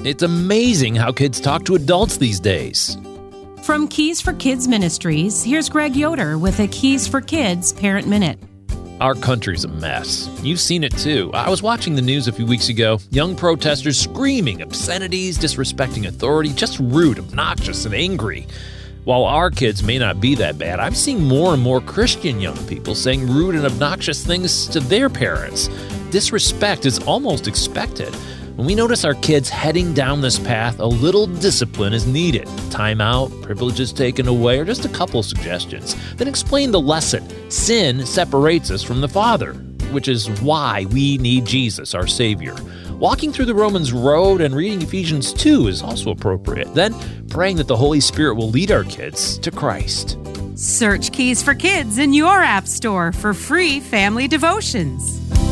It's amazing how kids talk to adults these days. From Keys for Kids Ministries, here's Greg Yoder with a Keys for Kids Parent Minute. Our country's a mess. You've seen it too. I was watching the news a few weeks ago. Young protesters screaming obscenities, disrespecting authority, just rude, obnoxious, and angry. While our kids may not be that bad, I'm seeing more and more Christian young people saying rude and obnoxious things to their parents. Disrespect is almost expected. When we notice our kids heading down this path, a little discipline is needed. Time out, privileges taken away, or just a couple suggestions. Then explain the lesson. Sin separates us from the Father, which is why we need Jesus, our Savior. Walking through the Romans road and reading Ephesians 2 is also appropriate. Then praying that the Holy Spirit will lead our kids to Christ. Search Keys for Kids in your app store for free family devotions.